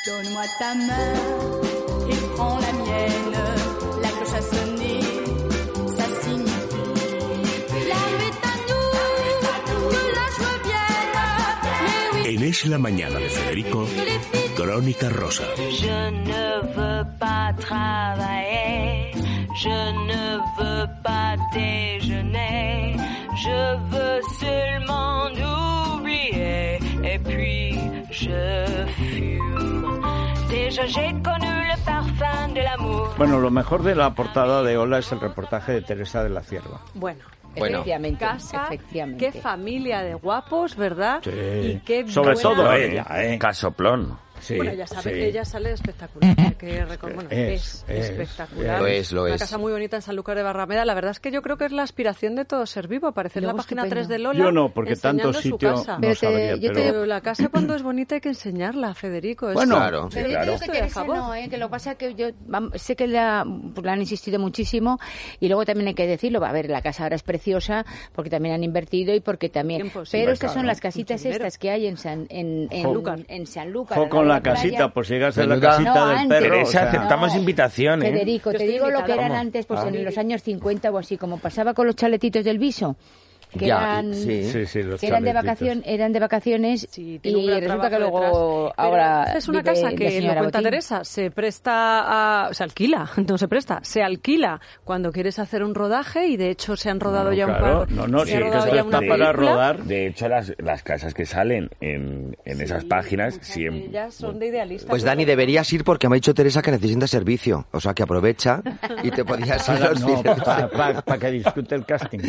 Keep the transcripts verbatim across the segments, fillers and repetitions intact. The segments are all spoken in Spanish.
Donne-moi ta main et prends la mienne. La cloche a sonné, ça signifie la fête à nous, que la joie vienne. Mais oui. En Es la Mañana de Federico, Crónica Rosa. Je ne veux pas travailler, je ne veux pas déjeuner, je veux seulement oublier et puis je fume. Déjà j'ai connu le parfum de l'amour. Bueno, lo mejor de la portada de Hola es el reportaje de Teresa de la Cierva. Bueno. Bueno, efectivamente, casa, efectivamente. Qué familia de guapos, ¿verdad? Sí. Y qué Sobre buena... todo ella, ¿eh? Casoplón. Sí, bueno, ya sabe, sí. ella sale espectacular. Que recor- bueno, Es, es, es, espectacular. Lo es, lo Una es. casa muy bonita en Sanlúcar de Barrameda. La verdad es que yo creo que es la aspiración de todo ser vivo. Aparecer en la Luego página estupendo. tres de Lola. Yo no, porque enseñando tanto su sitio casa. no Pero te- sabría, yo te- pero... Pero la casa cuando es bonita hay que enseñarla, Federico. Es- Bueno, Claro, Pero yo claro. creo que Estoy a Teresa favor. no, ¿eh? Que lo que pasa es que yo vam- sé que la, pues la han insistido muchísimo y luego también hay que decirlo, a ver, la casa ahora es preciosa porque también han invertido y porque también... Tiempo, sí. Pero estas Claro. son las casitas Mucho dinero. estas que hay en San, en, en, Sanlúcar. en Sanlúcar. Jo al con lado la de playa. casita, pues llegas a la Menuda- casita No, del antes. perro. Teresa, o sea, aceptamos No. invitación, ¿eh? Federico, Yo te estoy digo lo que invitada. eran ¿Cómo? antes, pues Ah. en los años cincuenta o así, como pasaba con los chaletitos del Viso. Que Ya, eran, sí. Sí, sí, los que eran de chaletitos. vacaciones, eran de vacaciones Sí, y tiene un gran resulta que trabajo luego detrás. Pero ahora esta es una vive casa la que, lo señora cuenta Botín. Teresa, se presta a... se alquila, no se presta, se alquila cuando quieres hacer un rodaje y de hecho se han rodado No, ya claro, un par... no, no, se sí, ha que rodado esto ya está una para película. rodar. De hecho, las, las casas que salen en, en esas páginas Muchas de siempre... ellas son de idealistas. Pues Dani, deberías ir porque me ha dicho Teresa que necesita servicio. O sea, que aprovecha y te podías ir a Para, los no, fines. para, para- para que disfrute el casting.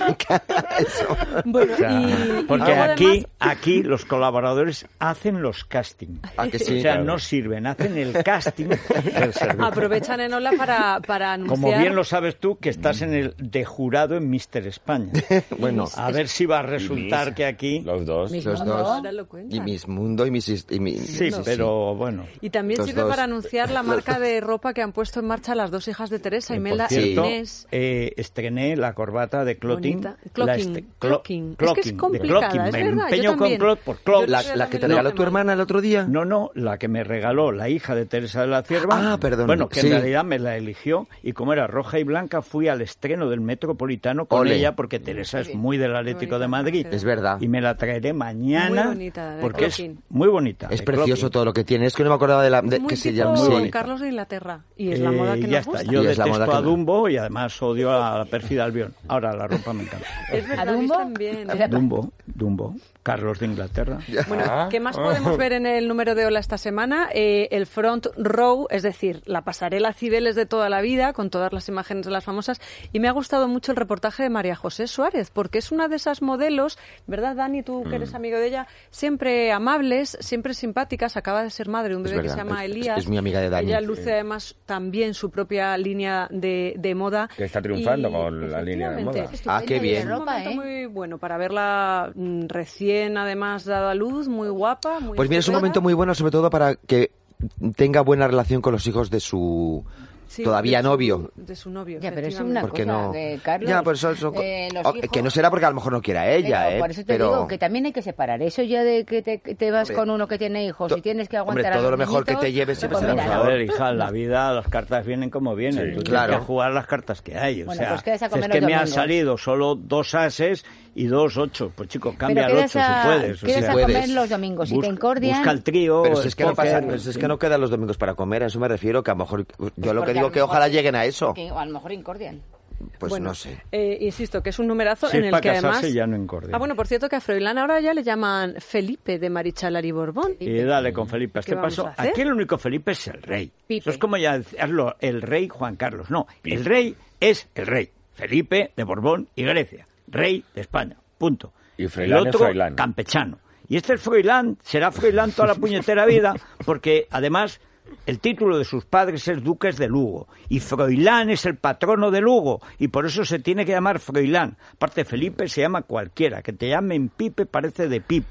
Eso. Bueno, O sea, y, porque y luego aquí, además- aquí los colaboradores hacen los casting. ¿A que sí? O sea, Claro. no sirven, hacen el casting del servicio. aprovechan en Ola para, para anunciar... Como bien lo sabes tú, que estás en el de jurado en míster España. Bueno, A ver si va a resultar Mis- que aquí... Los dos. Mis los Mundo. dos. Ahora lo cuentan. Y mis mundo y mis... Y mi, Sí, pero bueno. Y también Los sirve dos. para anunciar la marca de ropa que han puesto en marcha las dos hijas de Teresa, Eh, Imelda por e cierto, Inés. eh, estrené la corbata de clothing. Bonita. La Clocking, este- clo- clocking. Es que es clocking, de complicada, clocking. es Me verdad, yo empeño con también. cloth por cloth. Yo La, también la que te no, regaló no, tu hermana el otro día. No, no, la que me regaló la hija de Teresa de la Cierva. Ah, perdón, Bueno, que sí. en realidad me la eligió y como era roja y blanca fui al estreno del Metropolitano con Ole. ella porque Teresa es muy del Atlético de Madrid. Es verdad. Y me la traeré mañana Muy bonita, de porque es clocking. muy bonita. Es de precioso clocking. todo lo que tiene. Es que no me acordaba de la... de- Muy que se tipo llama... muy sí. bonita. Carlos de Inglaterra. Y es la moda que Eh, nos ya está. gusta. Yo Y es la detesto moda a que- Dumbo y además odio a la pérfida Albión. Ahora la ropa me encanta. Es verdad, ¿A Dumbo? a mí también, ¿eh? Dumbo, Dumbo, Carlos de Inglaterra. Bueno, ¿qué más podemos ver en el número de Hola esta semana? Eh, el front row, es decir, la pasarela Cibeles de toda la vida, con todas las imágenes de las famosas. Y me ha gustado mucho el reportaje de María José Suárez, porque es una de esas modelos, ¿verdad, Dani? Tú que eres amigo de ella, siempre amables, siempre simpáticas. Acaba de ser madre de un Es bebé que verdad, se llama es- Elías. es mi amiga de Dani. Ella luce además también su propia línea de, de moda. Que está triunfando Y, con la línea de moda. efectivamente, Ah, qué bien. es un Ropa, momento ¿eh? muy bueno para verla mm, recién, además, dada a luz, muy guapa. Muy Pues mira, es un estupenda. momento muy bueno, sobre todo para que tenga buena relación con los hijos de su Sí, todavía de su- novio. De su novio. Ya, pero es efectivamente. una ¿Por qué cosa no? de Carlos. Ya, por eso, eso- eh, los oh, hijos- que no será porque a lo mejor no quiera ella, Pero ¿eh? por eso te pero digo que también hay que separar eso ya de que te, que te vas Hombre, con uno que tiene hijos to- y tienes que hombre, aguantar a todo los lo mejor que niñitos, te lleves siempre pues será mira, Vamos a ver, hija, en la vida las cartas vienen como vienen. Sí, Tú claro. tienes que jugar las cartas que hay. O Bueno, sea, pues quedas a es comer que los me han domingos. salido solo dos ases y dos ocho. Pues chico, cambia pero al quedas ocho a, si puedes. o quedas sea, a puedes. comer los domingos y Busca- te incordian. Busca el trío. Pero si es que no póker, pasa, pues es que no quedan los domingos para comer, a eso me refiero, que a lo mejor yo lo porque que a digo lo que mejor- ojalá lleguen a eso. que a lo mejor incordian. Pues Bueno, no sé. eh, insisto, que es un numerazo Si en es el para que casarse, además... ya no incordia. Ah, bueno, por cierto, que a Froilán ahora ya le llaman Felipe de Marichalar y Borbón. Y dale con Felipe a ¿Qué este vamos paso. a hacer? Aquí el único Felipe es el rey. Pipe. Eso es como ya decirlo, el rey Juan Carlos. No, el rey es el rey. Felipe de Borbón y Grecia. Rey de España. Punto. Y Froilán el es otro, Froilán. campechano. Y este es Froilán, será Froilán toda la puñetera vida, porque además el título de sus padres es duques de Lugo. Y Froilán es el patrono de Lugo. Y por eso se tiene que llamar Froilán. Aparte, Felipe se llama cualquiera. Que te llamen Pipe parece de pipa.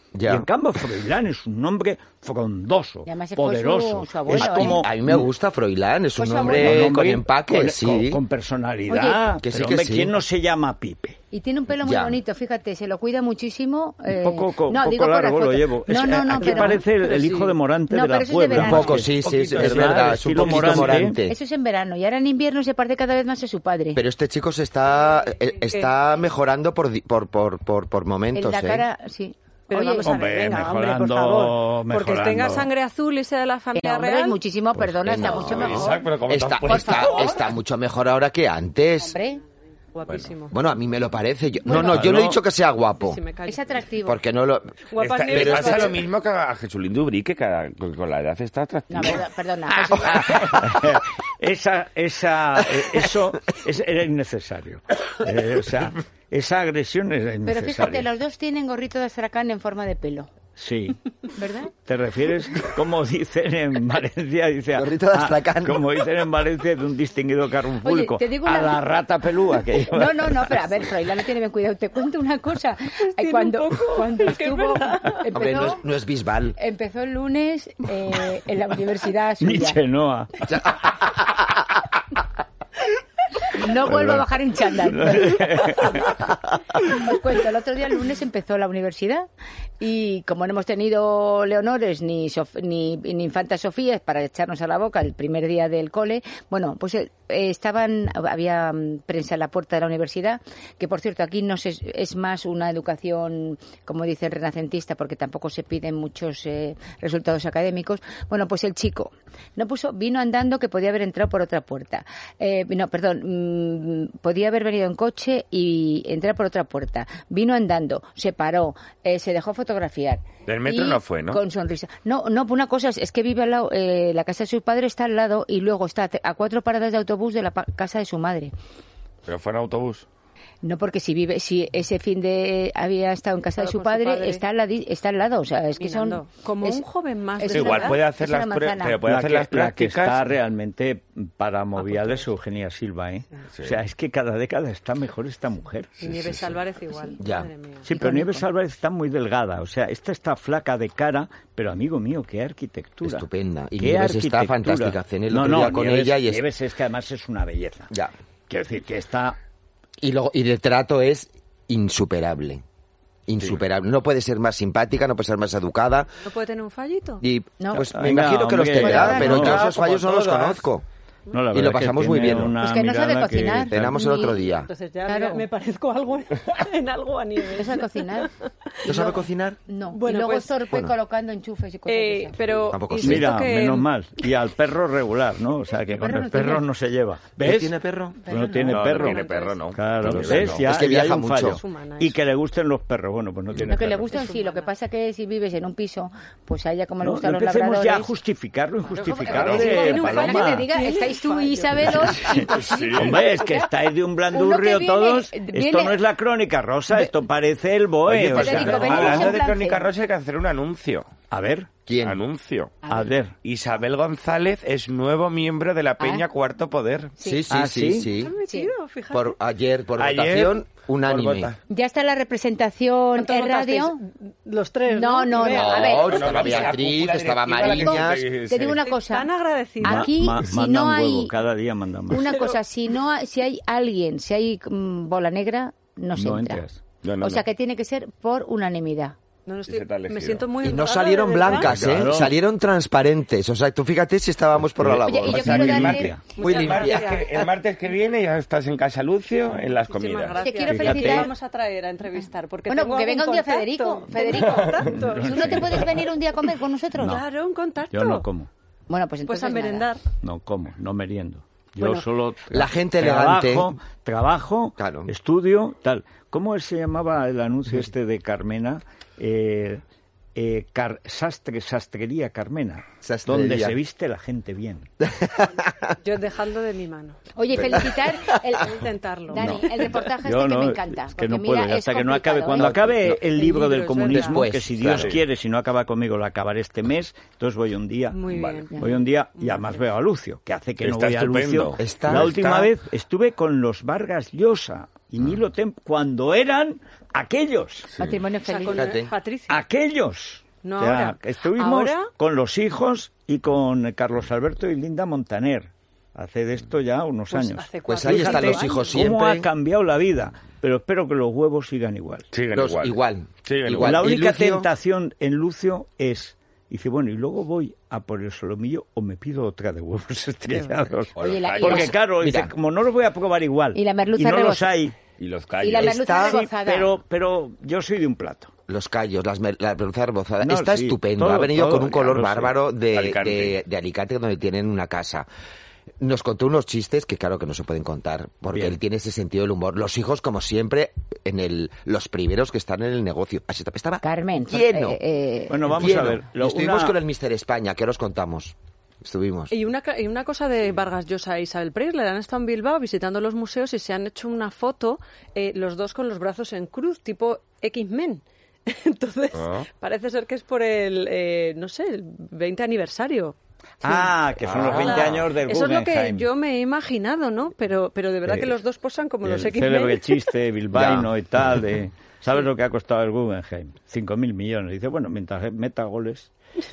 Ya. Y en cambio Froilán es un nombre frondoso, Y además fue poderoso. su- su abuelo, es como... A mí me gusta Froilán, es un Pues hombre abuelo. con hombre empaque, con, sí. con- con personalidad. Oye, que sí, Pero, que hombre, sí. ¿quién no se llama Pipe? Y tiene un pelo muy Ya. bonito, fíjate, se lo cuida muchísimo. eh, Un poco, co- no, poco digo por la largo lo foto. llevo. No, Es- no, no, aquí pero- parece el, pero el sí. hijo de Morante No, de la pero eso es de Puebla. verano. Un poco, sí, sí, es, es verdad, es un Estilo poquito Morante. Morante. Eso es en verano y ahora en invierno se parece cada vez más a su padre. Pero este chico se está eh, está mejorando por di- por por por, por en momentos, la ¿eh? cara, sí. Pero Oye, vamos a Hombre, ver, venga, hombre, por mejorando, favor. Porque mejorando. tenga sangre azul y sea de la eh, familia hombre, real. muchísimo, perdona, está no, mucho Isaac, mejor. pero ¿cómo te has Está, puesto? está, está mucho mejor ahora que antes. Hombre, Guapísimo. Bueno, a mí me lo parece. Yo- Bueno, no, no, yo no he no. dicho que sea guapo. Sí, me callo. es atractivo. Porque no lo... Guapa Está- Nieves, le pasa guapa- lo mismo que a Jesulín Dubrí, que cada, con con la edad está atractivo. No, perdona, perdona. Ah, José. esa, esa, eh, eso es- era innecesario. Eh, o sea, esa agresión era Pero innecesaria. fíjate, los dos tienen gorrito de astracán en forma de pelo, Sí. ¿verdad? ¿Te refieres, como dicen en Valencia, dice a- Gorrito de a- Astracán. como dicen en Valencia de un distinguido carro público, te digo a una- la rata pelúa que lleva? No, no, no, pero a ver, Froilán no tiene bien cuidado. Te cuento una cosa. Eh, Cuando, cuando es que es estuvo, verdad. Hombre, no empezó, es, no es Bisbal. empezó el lunes eh, en la universidad suya. Nietzsche Noa. No vuelvo a bajar en chándal. Os cuento, el otro día, el lunes, empezó la universidad y como no hemos tenido Leonores ni, Sof- ni, ni Infanta Sofía para echarnos a la boca el primer día del cole, bueno, pues eh, estaban, había mm, prensa en la puerta de la universidad, que por cierto aquí no se, es más una educación, como dice el renacentista, porque tampoco se piden muchos eh, resultados académicos. Bueno, pues el chico no puso, vino andando, que podía haber entrado por otra puerta. Eh, no, perdón, mm, podía haber venido en coche y entrar por otra puerta. Vino andando, se paró, eh, se dejó fotografiar. Del metro Y no fue, ¿no? Con sonrisa. No, no, una cosa es, es que vive al lado, eh, la casa de su padre está al lado y luego está a cuatro paradas de autobús de la pa- casa de su madre. Pero fue en autobús. No, porque si vive, si ese fin de había estado en casa de Claro, su con su padre, padre. está al ladi- está al lado, o sea, es que son Mirando. Como es- un joven más es de una- Igual edad. puede hacer es una las pruebas, manzana. pero puede La hacer que, las la que está prácticas. realmente para moviales Eugenia Silva, ¿eh? Sí. O sea, es que cada década está mejor esta mujer. Y Nieves Álvarez igual. Ya. Madre mía. Sí, pero Nieves Álvarez está muy delgada. O sea, esta está flaca de cara, pero amigo mío, qué arquitectura. Estupenda. Y Qué Nieves está arquitectura. fantástica. Cené el no, otro no, día con Nieves, ella y es... Nieves es que además es una belleza. Ya. Quiero decir que está... Y luego, y de trato es insuperable. Insuperable. No puede ser más simpática, no puede ser más educada. ¿No puede tener un fallito? Y No. pues me Venga, imagino que los hombre, tendrá, ya, pero no, yo esos como fallos no los todas. conozco. No, la Y verdad lo es que pasamos muy tiene bien. una Pues que no sabe mirada que- cocinar. Cenamos el Ni- otro día. Entonces ya Claro. me parezco algo en algo a Nieves. ¿No sabe cocinar? ¿No sabe cocinar? No. Bueno, y luego pues- es torpe bueno. colocando enchufes y cosas de Eh, esas. pero Tampoco sé. insisto Mira, que menos mal. Y al perro regular, ¿no? O sea, que ¿El con perro el no perro tiene? no se lleva. ¿No ¿Ves? tiene perro? No tiene No, perro. no tiene perro, no. Claro, No, ¿ves? no. Ya, Es que ya viaja hay un mucho. fallo. Es humana, Y eso. que le gusten los perros. Bueno, pues no tiene Lo que le perro. gusta sí, lo que pasa que si vives en un piso, pues a ella como le No, gustan no los empecemos labradores... ya a justificar lo injustificable, Pero, Tiene un Paloma, fallo. que te diga, Tiene estáis tú fallo. y Isabel hoy, imposible. Hombre, es que estáis de un blandurrio Uno que viene- todos. viene- Esto no es la crónica rosa, esto parece el BOE. Oye, o pues sea, Federico, venimos hablando en de plan Crónica cero. Rosa hay que hacer un anuncio. a ver, ¿Quién? Anuncio. a ver. Isabel González es nuevo miembro de la Peña Ah. Cuarto Poder. Sí, sí, ¿Ah, sí, sí? sí. Han metido, fíjate. Por ayer, por Ayer, votación, por unánime. vota- Ya está la representación ¿Cuántos en radio. votasteis? Los tres, No, ¿no? no, Vea. no, a ver. No, no, estaba no, Beatriz, la estaba directiva, la que Mariñas. se- Te digo una Estoy cosa. tan agradecida. Aquí, Ma- si manda no un hay- huevo, cada día manda más. Una cosa, si no ha- si hay alguien, si hay mm, bola negra, no se No entra. entras. No, no, o sea no. que tiene que ser por unanimidad. No, no se estoy, te ha me elegido. siento muy Y no honrada, salieron de verdad. blancas, ¿eh? Claro. Salieron transparentes. O sea, tú fíjate si estábamos por la Oye, labor. y yo O sea, quiero que el, darle- martes, Muy el, martes limpia. que, el martes que viene ya estás en Casa Lucio en las Muchísimas comidas. gracias. Te quiero Fíjate. felicitar. Te vamos a traer a entrevistar. Porque Bueno, tengo que venga un algún día contacto. Federico. Tengo Federico, contactos. ¿tú no te puedes venir un día a comer con nosotros? Claro, un contacto. Yo no como. Bueno, pues Pues entonces a nada. merendar. No como, no meriendo. Yo Bueno, solo la gente trabajo, elegante. trabajo, Claro. estudio, tal. ¿Cómo se llamaba el anuncio este de Carmena? Eh, eh, car- sastre, sastrería Carmena, Sastrería. donde se viste la gente bien. Yo dejando de mi mano. Oye, felicitar el, Voy a intentarlo. Dani, el reportaje Yo este no, que me encanta. es que porque no mira, puedo, es hasta que no acabe. complicado, Cuando ¿eh? acabe el El libro libro, del es comunismo, verdad. que si Después, Dios claro. quiere, si no acaba conmigo, lo acabaré este mes, entonces voy un día. Muy Vale, bien. voy un día y además veo a Lucio, que hace que no Está voy a estupendo. Lucio. Está- la última está- vez estuve con los Vargas Llosa. y Nilo Tempo, cuando eran aquellos. Matrimonio O sea, feliz. con Fíjate. eh, Patricia. Aquellos. No O sea, ahora. estuvimos Ahora- con los hijos y con Carlos Alberto y Linda Montaner. Hace de esto ya unos Pues años. hace Pues cuatro ahí o están cinco los hijos años. ¿Cómo siempre. ha cambiado la vida? Pero espero que los huevos sigan igual. Siguen Los- igual. igual. Siguen Igual. La ¿Y única Lucio? tentación en Lucio es, dice, bueno, y luego voy a por el solomillo o me pido otra de huevos estrellados. Oye, la- y Porque la- claro, dice, Mira. como no los voy a probar igual Y la merluza no los rebozada. hay, Y los Y callos. la merluza Está- sí, rebozada. pero, pero yo soy de un plato. Los callos, las mer- la merluza rebozada. No, Está sí, estupendo. todo, ha venido todo, con un ya color lo sé. bárbaro de Alicante. de, de Alicante, donde tienen una casa. Nos contó unos chistes que claro que no se pueden contar, porque Bien. él tiene ese sentido del humor. Los hijos, como siempre, en el los primeros que están en el negocio. Así está- estaba Carmen. lleno. eh, eh, Bueno, vamos lleno. a ver. Y lo- estuvimos una- con el míster España, que os contamos. Estuvimos. Y una, ca- y una cosa de Vargas Llosa e Isabel Preisler, han estado en Bilbao visitando los museos y se han hecho una foto, eh, los dos con los brazos en cruz, tipo X-Men. Entonces, Ah. parece ser que es por el, eh, no sé, el veinte aniversario. Ah, que son los Ah. veinte años del Eso es lo que Guggenheim. yo me he imaginado, ¿no? Pero, pero de verdad Eh, que los dos posan como los El X-Men. célebre chiste bilbaíno Ya. y tal. De, ¿sabes lo que ha costado el Guggenheim? Cinco mil millones. Dice, bueno, mientras meta goles...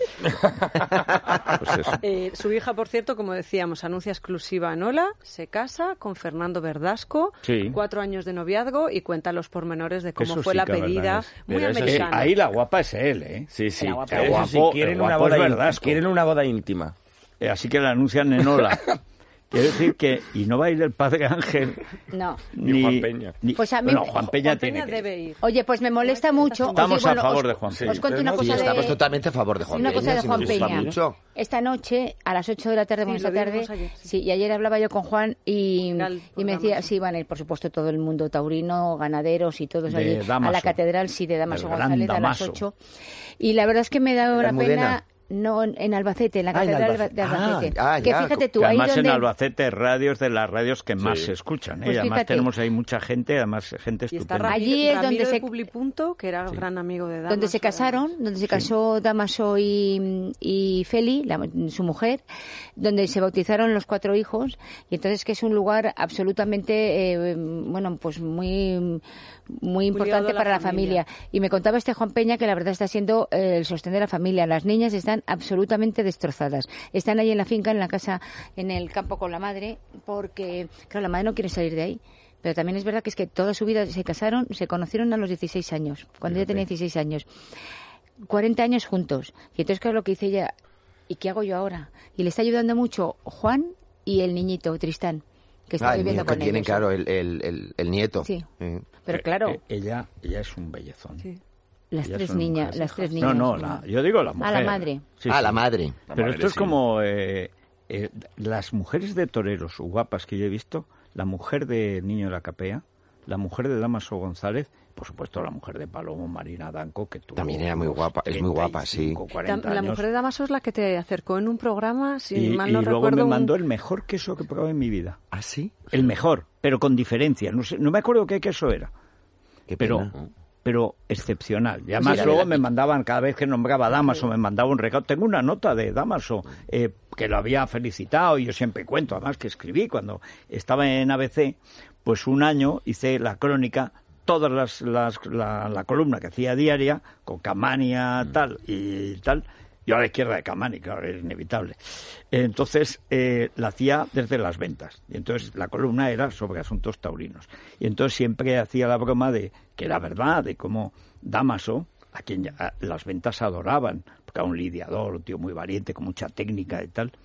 pues eso. Eh, su hija, por cierto, como decíamos, anuncia exclusiva en Ola, se casa con Fernando Verdasco, Sí. cuatro años de noviazgo y cuenta los pormenores de cómo Eso fue sí la que es verdad, pedida, es. muy Pero eso sí, Eh, americana. ahí la guapa es él, ¿eh? Sí, sí. Era guapa. Eso El guapo- sí, quieren el una guapo es boda, in- Verdasco. quieren una boda íntima. Eh, Así que la anuncian en Ola. Quiere decir que... Y no va a ir el padre Ángel... No. Ni Juan Peña. ni- Pues a mí- bueno, Juan Peña Juan tiene Peña que... debe ir. Oye, pues me molesta mucho. Estamos Oye, bueno, a favor os- de Juan Peña. Os cuento una Sí, Sí, cosa estamos de... totalmente a favor de Juan Una Peña. cosa de sí Juan nos gusta Peña. mucho. Esta noche, a las ocho de la tarde, Sí, bueno, lo esta tarde, vimos ayer, sí. sí, y ayer hablaba yo con Juan y, Era el y me programa, decía, sí. sí, van a ir, por supuesto, todo el mundo taurino, ganaderos y todos De allí a Dámaso. la catedral, sí, de Damaso Del gran González, a las Dámaso. ocho. Y la verdad es que me da ¿En una Almudena? pena... No, en Albacete, en la Ah, en catedral Albacete. de Albacete. Ah, ah, que ya, fíjate tú, Que ahí además donde... en Albacete radio es de las radios que más Sí. se escuchan. ¿eh? Pues Y además fíjate. tenemos ahí mucha gente, además gente Y está estupenda. Ramiro, Allí es donde Ramiro de se- Publipunto, que era gran amigo de Damaso. donde se casaron, donde se casó Damaso y, y Feli, la- su mujer, donde se bautizaron los cuatro hijos, y entonces que es un lugar absolutamente, eh, bueno, pues muy muy importante ligado a la para la familia. familia. Y me contaba este Juan Peña que la verdad está siendo eh, el sostén de la familia. Las niñas están absolutamente destrozadas. Están ahí en la finca, en la casa, en el campo con la madre, porque, claro, la madre no quiere salir de ahí. Pero también es verdad que es que toda su vida se casaron, se conocieron a los dieciséis años, cuando ella tenía dieciséis años. cuarenta años juntos. Y entonces, claro, lo que dice ella, ¿y qué hago yo ahora? Y le está ayudando mucho Juan y el niñito, Tristán, que está Ah, el viviendo niño que con tienen, ellos. claro, el, el, el, el nieto. Sí. Eh. Pero Eh, claro, eh, ella, ella es un bellezón. Sí. las Ellas tres son niñas, mujeres. las tres No, niñas. no, la- yo digo la mujer. la madre. Sí, Ah, sí. la madre. La Pero madre, esto es sí. como eh, eh, las mujeres de toreros guapas que yo he visto, la mujer de Niño de la Capea, la mujer de Damaso González, por supuesto la mujer de Palomo Marina Danco, que tuvo También era muy unos guapa, es muy guapa, sí. treinta y cinco, cuarenta La, la años. mujer de Damaso es la que te acercó en un programa, si y, mal y no luego recuerdo. me un- mandó el mejor queso que he probado en mi vida. ¿Ah, sí? El mejor, pero con diferencia. No sé, no me acuerdo qué queso era. Qué pero pena. pero excepcional. Y además sí, la luego verdad me que- mandaban, cada vez que nombraba a Damaso, me mandaba un regalo. Tengo una nota de Damaso eh, que lo había felicitado, y yo siempre cuento, además que escribí cuando estaba en A B C, pues un año hice la crónica, todas las, las la, la columna que hacía diaria, con Camania tal y tal, yo a la izquierda de Camani, claro, es inevitable. Entonces, eh, la hacía desde las ventas. Y entonces la columna era sobre asuntos taurinos. Y entonces siempre hacía la broma de que era verdad, de cómo Damaso, a quien ya, a, las ventas adoraban, porque era un lidiador, un tío muy valiente, con mucha técnica y tal.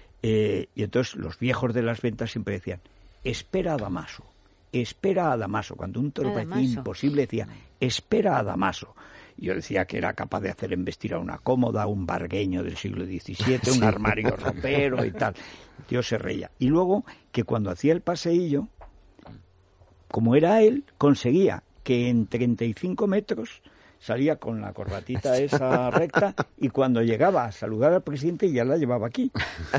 Eh, y entonces los viejos de las ventas siempre decían, espera a Damaso, espera a Damaso. Cuando un toro A parecía Damaso. imposible, decía, espera a Damaso. Yo decía que era capaz de hacer embestir a una cómoda, un bargueño del siglo diecisiete, un armario ropero y tal. El tío se reía. Y luego, que cuando hacía el paseillo, como era él, conseguía que en treinta y cinco metros salía con la corbatita esa recta, y cuando llegaba a saludar al presidente ya la llevaba aquí.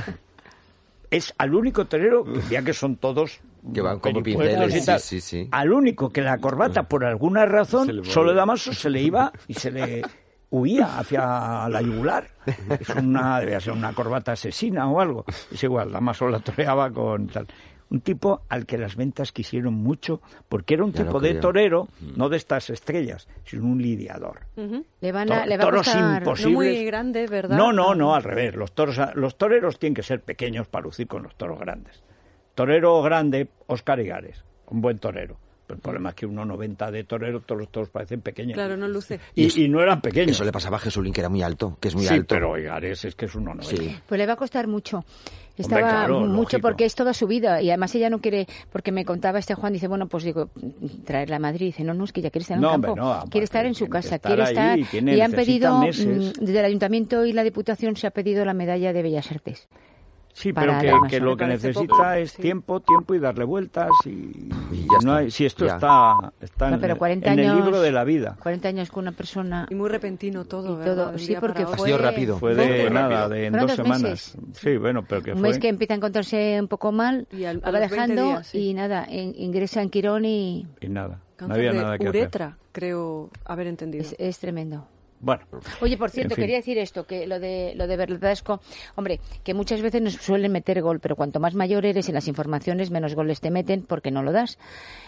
Es al único torero, que ya que son todos Que van como peripuelos pinceles, y tal, sí, sí, sí. al único que la corbata, por alguna Se le razón, vuelve. solo Damaso se le iba y se le huía hacia la yugular. Es una, debía ser una corbata asesina o algo. Es igual, Damaso la toreaba con tal. un tipo al que las ventas quisieron mucho, porque era un Ya tipo lo de creo. torero, no de estas estrellas, sino un lidiador. Ujú. Le van a, To- le va a toros costar... imposibles. No muy grande, ¿verdad? No, no, no, al revés. Los toros, los toreros tienen que ser pequeños para lucir con los toros grandes. Torero grande, Óscar Igares, un buen torero. Pero el problema es que uno noventa de torero, todos los toros parecen pequeños. Claro, no luce. Y, y no eran pequeños. Eso le pasaba a Jesulín, que era muy alto, que es muy sí, alto. pero Igares es que es uno noventa. Sí. Pues le va a costar mucho. Estaba claro, mucho lógico. porque es toda su vida y además ella no quiere, porque me contaba este Juan, dice, bueno, pues digo, traerla a Madrid. Dice, no, no, es que ella quiere estar en No, el hombre, campo, no, a quiere estar Madrid, en su tiene que casa, estar quiere ahí, estar... tiene- y han necesita pedido, meses. mm, desde el Ayuntamiento y la Diputación se ha pedido la medalla de Bellas Artes. Sí, para pero que, Damaso. que lo Me que parece necesita poco, es sí. tiempo, tiempo y darle vueltas y, Y ya no está, hay, si esto ya. está, está No, en, pero cuarenta en el años- libro de la vida. cuarenta años con una persona... Y muy repentino todo, Y ¿verdad? todo, De un sí, día porque para Ha otro. sido rápido. Fue Fue de muy nada, rápido. de en Fueron dos dos semanas. meses. Sí, bueno, pero que Un fue... mes que empieza a encontrarse un poco mal, Y al- a va los veinte dejando días, sí. y nada, in- ingresa en Quirón y Y nada, no Cáncer había de nada que uretra, creo haber entendido. es, es tremendo. hacer. Bueno, Oye, por cierto, En fin. quería decir esto, que lo de lo de Verdasco, hombre, que muchas veces nos suelen meter gol, pero cuanto más mayor eres en las informaciones, menos goles te meten porque no lo das.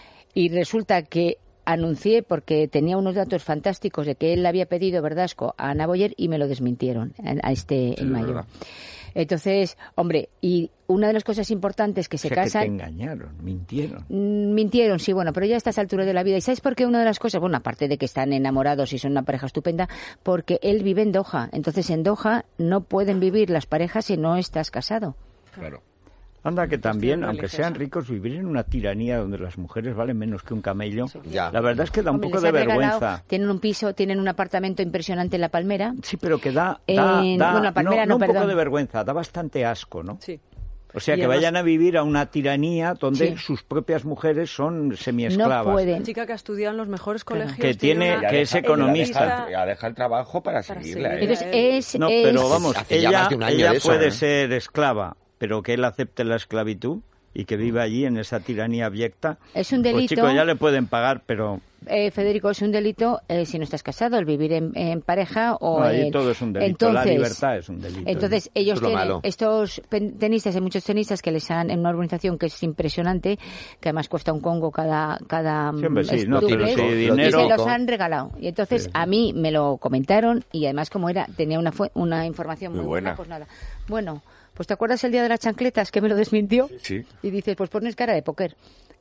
Y resulta que anuncié, porque tenía unos datos fantásticos de que él le había pedido Verdasco a Ana Boyer y me lo desmintieron a, a este en mayo. verdad. Entonces, hombre, y una de las cosas importantes que se o sea, que te casan... engañaron, mintieron. Mm, Mintieron, sí, bueno, pero ya a estas alturas de la vida. ¿Y sabes por qué? Una de las cosas, bueno, aparte de que están enamorados y son una pareja estupenda, porque él vive en Doha. Entonces, en Doha no pueden vivir las parejas si no estás casado. Claro. Anda que también, cuestión aunque religiosa. sean ricos, vivir en una tiranía donde las mujeres valen menos que un camello, Ya. la verdad es que da un Hombre, poco les de han regalado- vergüenza. Tienen un piso, tienen un apartamento impresionante en La Palmera. Sí, pero que da, da, En- da- bueno, la Palmera no, no, un poco perdón. de vergüenza, da bastante asco, ¿no? Sí. O sea, Y que además- vayan a vivir a una tiranía donde Sí. sus propias mujeres son semiesclavas. No Una pueden. chica que ha estudiado en los mejores colegios. Que tiene- una- que es Ya deja- economista. Ya deja, ya deja el trabajo para, Para seguirla. seguir. ¿eh? Entonces, es, No, es- pero vamos, Hace ya ella, más de un año ella de eso, puede ¿eh? ser esclava, pero que él acepte la esclavitud y que viva allí en esa tiranía abyecta. Es un Pues delito. chicos, ya le pueden pagar, pero eh, Federico, es un delito eh, si no estás casado, el vivir en, en pareja o no, allí en- todo es un delito. Entonces, la libertad es un delito. Entonces, ellos es lo tienen, malo. estos pen- tenistas, hay muchos tenistas que les han, en una organización que es impresionante, que además cuesta un congo cada, cada Sí, hombre, sí, es- no, pero duplex, sí, y dinero- se los han regalado. Y entonces, Sí, sí. a mí me lo comentaron y además como era, tenía una, fu- una información muy, Muy buena. buena. Pues nada. Bueno, pues ¿te acuerdas el día de las chancletas que me lo desmintió? Sí. Y dices, pues pones cara de póker.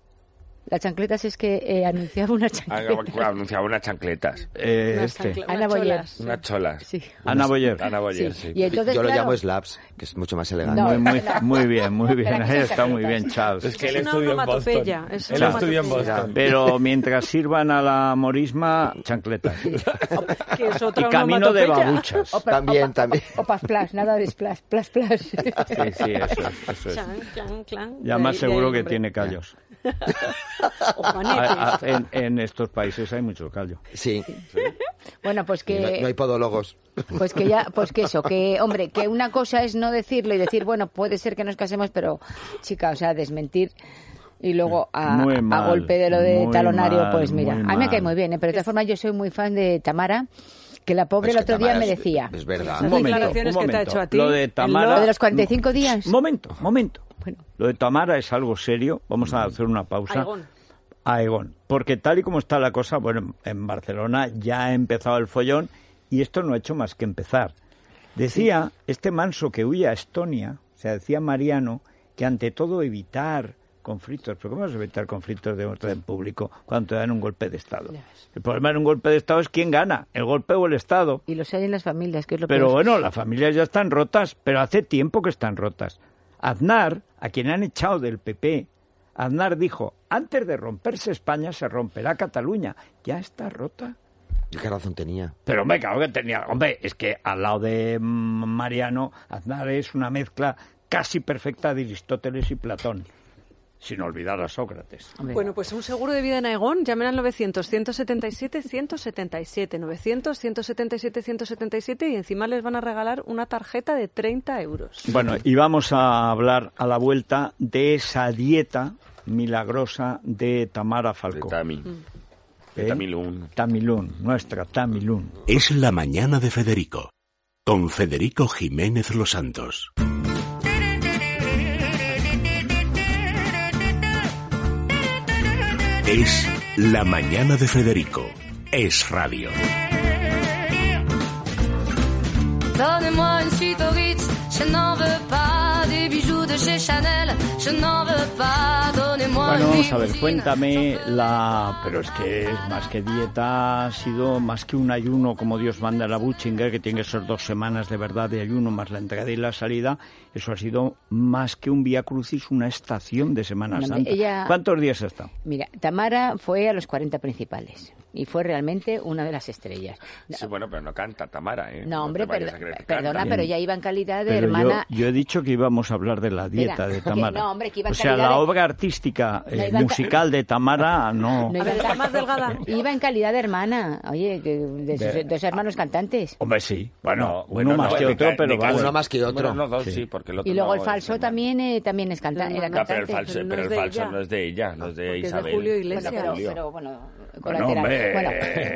Las chancletas es que eh, anunciaba una chancleta. Ah, Anunciaba unas chancletas. Eh, Unas este, chancla- Ana unas Boyer. cholas. Unas cholas. Sí. Ana Boyer. Ana Boyer, Sí. sí. Y entonces, Yo lo claro, llamo slaps, que es mucho más elegante. No, muy, muy, espera. muy bien, muy bien. Espera, que Ahí son está muy chancletas. bien, Charles. Es que él Es una estudió en Boston. onomatopeya, es Él una estudió en onomatopeya. Boston. Pero mientras sirvan a la morisma, chancletas. Que es Y otra camino de onomatopeya. babuchas. O pa- También, o pa- también. O pas plas, nada de splas, plas, plas. Sí, sí, eso es. Eso es. Chan, chan, clan. Ya De más ahí- de ahí seguro el que nombre. tiene callos. O juanetes. A- a- en, en estos países hay mucho callo. Sí, Bueno, pues y no, no que, hay podólogos. pues que ya, pues que eso, que hombre, que una cosa es no decirlo y decir, bueno, puede ser que nos casemos, pero chica, o sea, desmentir y luego a, Muy a mal, golpe de lo de muy talonario, mal, pues mira, muy a mí me mal. cae muy bien, ¿eh? pero de todas formas yo soy muy fan de Tamara, que la pobre Es el que otro día Tamara me es- decía, Es verdad. Un Las momento, declaraciones un que te ha momento. hecho a ti, Lo de el Tamara... lo de los cuarenta y cinco días. Momento, momento. Bueno. Lo de Tamara es algo serio. Vamos a hacer una pausa. Aigón. A Egon. Porque tal y como está la cosa, bueno, en Barcelona ya ha empezado el follón y esto no ha hecho más que empezar. Decía este manso que huye a Estonia, o sea, decía Mariano, que ante todo evitar conflictos. ¿Pero cómo vas a evitar conflictos de orden público cuando te dan un golpe de Estado? El problema en un golpe de Estado es quién gana, el golpe o el Estado. Y los hay en las familias, que es lo Pero peor. bueno, las familias ya están rotas, pero hace tiempo que están rotas. Aznar, a quien han echado del P P, Aznar dijo, antes de romperse España se romperá Cataluña. Ya está rota. ¿Y qué razón tenía? Pero hombre, claro que tenía... Hombre, es que al lado de mm, Mariano, Aznar es una mezcla casi perfecta de Aristóteles y Platón. Sin olvidar a Sócrates. Hombre. Bueno, pues un seguro de vida en Aigón, llamen al novecientos, ciento setenta y siete, ciento setenta y siete, novecientos, ciento setenta y siete, ciento setenta y siete y encima les van a regalar una tarjeta de treinta euros. Bueno, y vamos a hablar a la vuelta de esa dieta milagrosa de Tamara De Falcó. Tami. De ¿Eh? Tamilún. Tamilún, nuestra Tamilún. Es la mañana de Federico, con Federico Jiménez Los Santos. Es La Mañana de Federico. Es radio. Donnez-moi une suite au Ritz, je n'en veux pas des bijoux de chez Chanel, je n'en veux pas, donnez-moi Bueno, une vamos a ver, limousine. cuéntame la... Pero es que es más que dieta, ha sido más que un ayuno como Dios manda en la Butchinger, que tiene que ser dos semanas de verdad de ayuno, más la entrada y la salida. Eso ha sido más que un Vía Crucis, una estación de Semana No, Santa. ella- ¿Cuántos días ha estado? Mira, Tamara fue a los cuarenta principales y fue realmente una de las estrellas. Sí, bueno, pero no canta Tamara, ¿eh? No, hombre, te vayas perdo- a creer que perdona, canta. pero ya iba en calidad de Pero hermana. yo, yo he dicho que íbamos a hablar de la dieta Espera, de que Tamara. no, hombre, que iba en o sea, calidad la de- obra artística eh, No iba en ca- musical de Tamara no... No iba, A ver, en la más delgada. iba en calidad de hermana, oye, que de sus De- dos hermanos cantantes. Hombre, sí. Bueno, No, uno bueno, más no, que de otro, ca- pero de vale. casa- Uno más que otro. Bueno, no, dos Sí. sí, porque el otro Y luego no el es falso hermano. también eh, también es canta- No, no, era no. No, pero cantante. el falso, Pero no pero es el de falso ella. no es de ella, no es de Porque es de Isabel. Julio Bueno, Iglesias. pero, Julio. pero bueno, Bueno, colateral. hombre, Bueno,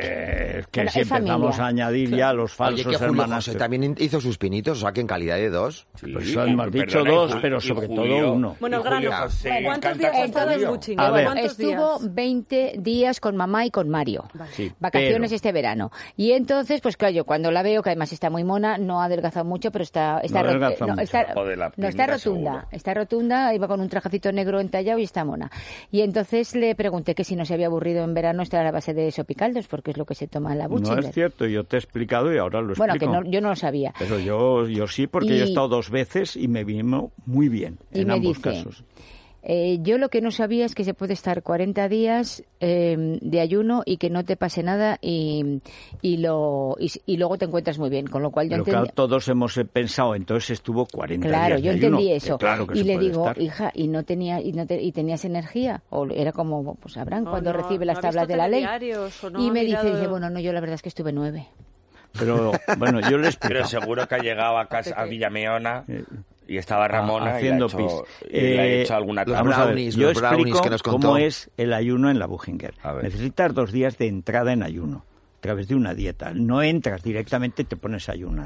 es que Bueno, si es familia. empezamos a añadir ya los falsos Oye, que Julio hermanos... José también hizo sus pinitos, o sea que en calidad de dos. Sí, Pues y- hemos dicho perdona, y dos, Ju- pero y sobre Julio- todo uno. Bueno, y el grano. Julio José ¿Cuántos canta días con ha estado en Julio. Buching? A ver. ¿Cuántos estuvo días? veinte días con mamá y con Mario. Sí, Vacaciones pero- este verano. Y entonces, pues claro, yo cuando la veo, que además está muy mona, no ha adelgazado mucho, pero está está, No ro- adelgaza no, mucho. está, Joder, la no, está primera rotunda, seguro. está rotunda, iba con un trajecito negro entallado y está mona. Y entonces le pregunté que si no se había aburrido en verano estar a la base de sopicaldos, porque es lo que se toma en la No Buchinger. es cierto, yo te he explicado y ahora lo Bueno, que explico. no, yo no lo sabía. Pero yo, yo sí, porque yo he Y- estado dos veces y me vino muy bien Y en me ambos dice, casos. Eh, yo lo que no sabía es que se puede estar cuarenta días eh, de ayuno y que no te pase nada y, y, lo, y, y luego te encuentras muy bien, con lo cual yo Pero entendí... claro, todos hemos eh, pensado, entonces estuvo cuarenta Claro, días yo de ayuno, entendí que eso. claro que y se le puede digo, estar. hija, ¿y no tenía y no te- y tenías energía? O era como, pues sabrán No, cuando no, recibe no las ha tablas visto de la ley. telediarios o no y ha me dice, mirado- dice, bueno, no, yo la verdad es que estuve nueve. Pero bueno, yo le Pero explico. seguro que ha llegado a casa a Villameona y estaba Ramona haciendo y le ha hecho, pis. y le ha Eh, hecho alguna los tabla. Vamos a ver, brownies, yo los brownies explico que nos contó. cómo es el ayuno en la Buchinger. A ver. Necesitas dos días de entrada en ayuno, a través de una dieta. No entras directamente y te pones a ayunar.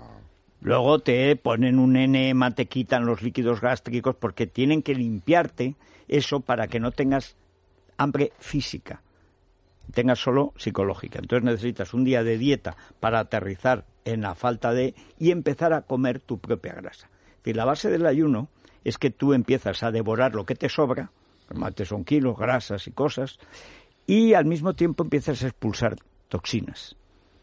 Luego te ponen un enema, te quitan los líquidos gástricos porque tienen que limpiarte eso para que no tengas hambre física, tengas solo psicológica. Entonces necesitas un día de dieta para aterrizar en la falta de y empezar a comer tu propia grasa. Es decir, la base del ayuno es que tú empiezas a devorar lo que te sobra, normalmente son kilos, grasas y cosas, y al mismo tiempo empiezas a expulsar toxinas.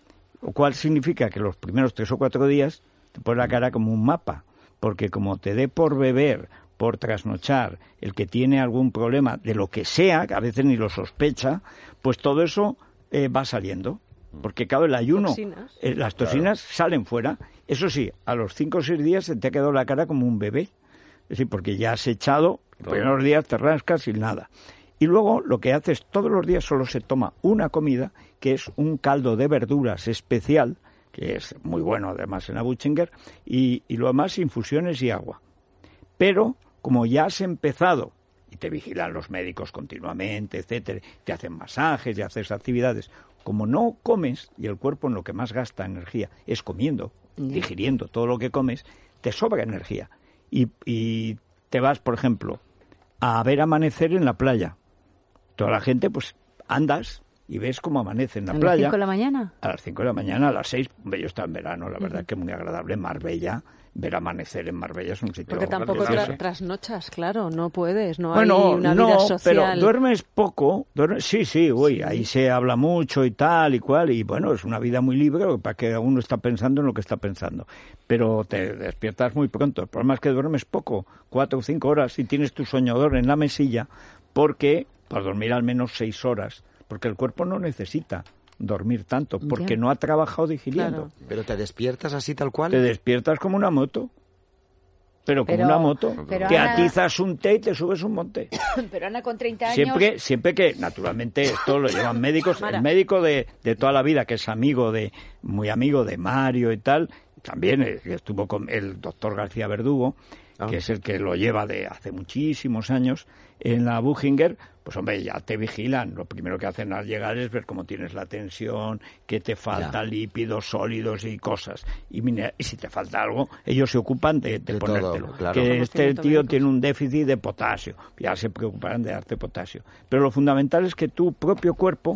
Lo cual significa que los primeros tres o cuatro días te pones la cara como un mapa, porque como te dé por beber, por trasnochar, el que tiene algún problema de lo que sea, que a veces ni lo sospecha, pues todo eso eh, va saliendo. Porque claro, el ayuno, Toxinas. eh, las toxinas salen fuera. Eso sí, a los cinco o seis días se te ha quedado la cara como un bebé. Es decir, porque ya has echado, los primeros días te rascas sin nada. Y luego lo que haces todos los días solo se toma una comida, que es un caldo de verduras especial, que es muy bueno además en la Buchinger, y, y lo demás infusiones y agua. Pero como ya has empezado, y te vigilan los médicos continuamente, etcétera, te hacen masajes y haces actividades, como no comes, y el cuerpo en lo que más gasta energía es comiendo, digiriendo todo lo que comes, te sobra energía. Y, y te vas, por ejemplo, a ver amanecer en la playa. Toda la gente, pues, andas y ves cómo amanece en la ¿A las playa. cinco de la mañana? A las cinco de la mañana, a las seis. Hombre, yo estaba en verano, la verdad que muy agradable. Marbella, ver amanecer en Marbella es un sitio Porque tampoco precioso. tra- trasnochas, claro, no puedes, no Bueno, hay una no, vida social. pero duermes poco. duermes- sí, sí, uy, ahí se habla mucho y tal y cual. Y bueno, es una vida muy libre para que uno está pensando en lo que está pensando. Pero te despiertas muy pronto. El problema es que duermes poco, cuatro o cinco horas, y tienes tu soñador en la mesilla, porque para dormir al menos seis horas, porque el cuerpo no necesita dormir tanto, porque Ya. no ha trabajado digiriendo. Claro. Pero te despiertas así tal cual. Te despiertas como una moto. Pero como Pero- una moto. pero te Ana- atizas un té y te subes un monte. Pero Ana con treinta años... Siempre, siempre que, naturalmente, esto lo llevan médicos. Mara. El médico de, de toda la vida, que es amigo de, muy amigo de Mario y tal, también eh, estuvo con el doctor García Verdugo, Ah. que es el que lo lleva de hace muchísimos años, en la Buchinger, pues hombre, ya te vigilan. Lo primero que hacen al llegar es ver cómo tienes la tensión, que te falta ya. lípidos, sólidos y cosas. Y, mira, y si te falta algo, ellos se ocupan de, de, de ponértelo. todo, claro. Que este tío tiene un déficit de potasio. Ya se preocuparán de darte potasio. Pero lo fundamental es que tu propio cuerpo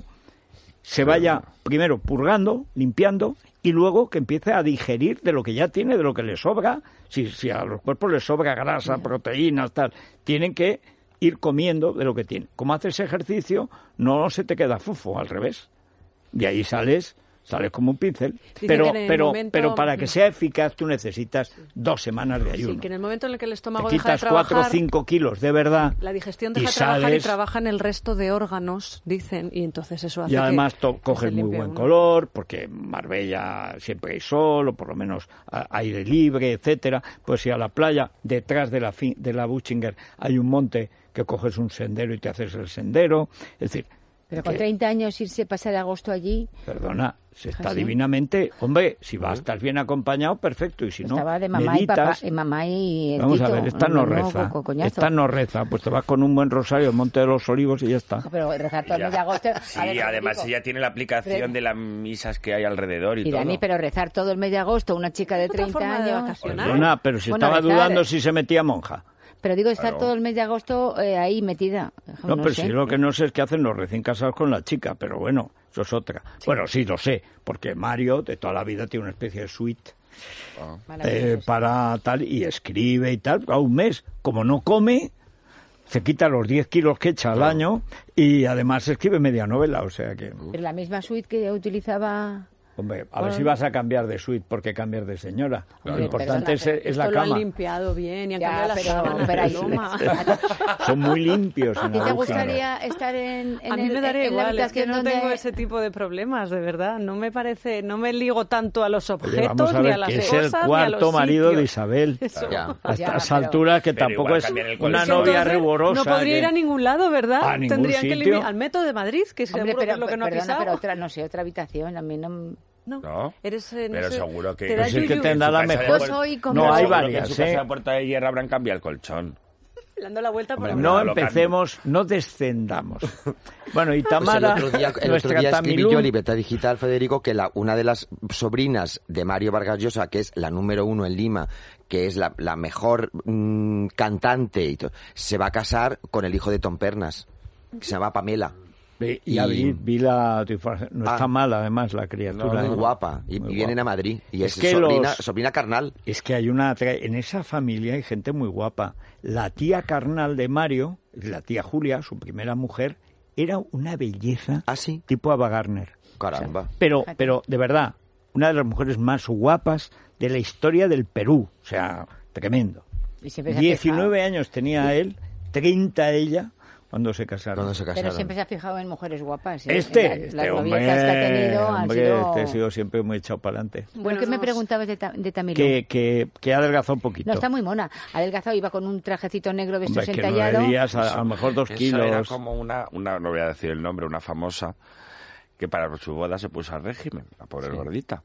se vaya primero purgando, limpiando, y luego que empiece a digerir de lo que ya tiene, de lo que le sobra. Si, si a los cuerpos les sobra grasa, proteínas, tal, tienen que ir comiendo de lo que tienen. Como haces ejercicio, no se te queda fufo, al revés. De ahí sales... Sales como un pincel, Dicen pero que en el pero momento- pero para que sea eficaz tú necesitas dos semanas de ayuno. Sí, que en el momento en el que el Te estómago deja de quitas cuatro o trabajar, cinco kilos de verdad. la digestión y deja de trabajar y sales, trabajan el resto de órganos, dicen, y entonces eso hace y además que, to- que coges se muy limpie buen uno. color, porque en Marbella siempre hay sol, o por lo menos a- aire libre, etcétera. Pues si a la playa, detrás de la, fi- de la Buchinger, hay un monte que coges un sendero y te haces el sendero. Es decir, Pero con que- treinta años irse pasar agosto allí, perdona, se está ¿Ah, sí? divinamente. Hombre, si vas, estás bien acompañado, perfecto, y si no, estaba de mamá y papá, meditas. y mamá y el Vamos a Tito, ver, esta un no nuevo reza, co- coñazo. esta no reza, pues te vas con un buen rosario al Monte de los Olivos y ya está. Pero rezar todo el Ya. mes de agosto... a Sí, ver, además Federico, ella tiene la aplicación Pero- de las misas que hay alrededor y, Y todo. Dani, pero rezar todo el mes de agosto, una chica de Otra treinta forma de años... vacacionar. Perdona, pero si Bueno, estaba rezar, dudando eh. si se metía monja. Pero digo, estar Claro. todo el mes de agosto eh, ahí metida. No, pero sé. sí, lo que no sé es qué hacen los recién casados con la chica, pero bueno, eso es otra. Bueno, sí, lo sé, porque Mario de toda la vida tiene una especie de suite eh, Maravilloso. para tal, y escribe y tal, a un mes. Como no come, se quita los diez kilos que echa al año y además escribe media novela, o sea que... Pero la misma suite que utilizaba... Hombre, a ver si vas a cambiar de suite porque cambias de señora. Lo Hombre, importante perdona, es, es la Esto lo han cama. limpiado bien y han Ya, cambiado las pero- sábanas pero de ahí- Loma. Son muy limpios en ¿Y te la gustaría estar en, en A mí el- me daría en la igual, es que habitación no donde... tengo ese tipo de problemas, de verdad. No me parece, no me ligo tanto a los Oye, objetos, vamos a ni ver, a las que es cosas, el ni a cuarto los marido de sitios. Isabel. Eso. Ya. A Ya, estas pero- alturas que Pero tampoco igual es cambiar el una colchón. novia Entonces, rigurosa. No podría que- ir a ningún lado, ¿verdad? A ningún Tendrían que sitio. limi- al Metro de Madrid, que seguro Hombre, que pero, es lo que no ha perdona, pisado. pero otra, no sé, otra habitación, a mí no... No, ¿No? eres, eh, no Pero sé, seguro que- te da Pues es que yuyu. tendrá la En su casa mejor. de Yo soy como- No, Pero hay seguro que varias, En su casa ¿eh? de Puerta de Hierro habrán cambiado el colchón. Dando la vuelta por Hombre, la No Lo cambio. empecemos, no descendamos. Bueno, y Pues el Tamara, otro día, el otro nuestra día escribí yo Tamilú, en Libertad Digital, Federico, que la, una de las sobrinas de Mario Vargas Llosa, que es la número uno en Lima, que es la, la mejor mm, cantante, y to- se va a casar con el hijo de Tom Pernas, que se llama Pamela. vi, y- ya vi, vi la no está Ah. mal además la criatura. Muy ¿eh? guapa. Y, Muy y vienen guapa. a Madrid. Y Es es, que sobrina, los- sobrina carnal. Es que hay una tra- en esa familia hay gente muy guapa. La tía carnal de Mario, la tía Julia, su primera mujer, era una belleza Ah, sí. tipo Ava Gardner. Caramba. Pero, pero de verdad, una de las mujeres más guapas de la historia del Perú. O sea, tremendo. Y siempre se ha diecinueve años tenía él, treinta ella, cuando se casaron. Cuando se Pero casaron. siempre se ha fijado en mujeres guapas. ¿eh? Este, Las- este las hombre, novietas que ha tenido han hombre, sido... este ha sido siempre muy echado para adelante. Bueno, ¿qué me nos- preguntabas de, ta de Tamilú? Que, que, que ha adelgazado un poquito. No, está muy mona. Adelgazado, iba con un trajecito negro de estos Hombre, que entallado. nueve días, a, a lo mejor dos Eso kilos. era como una, una, no voy a decir el nombre, una famosa que para su boda se puso al régimen, la pobre Sí. gordita.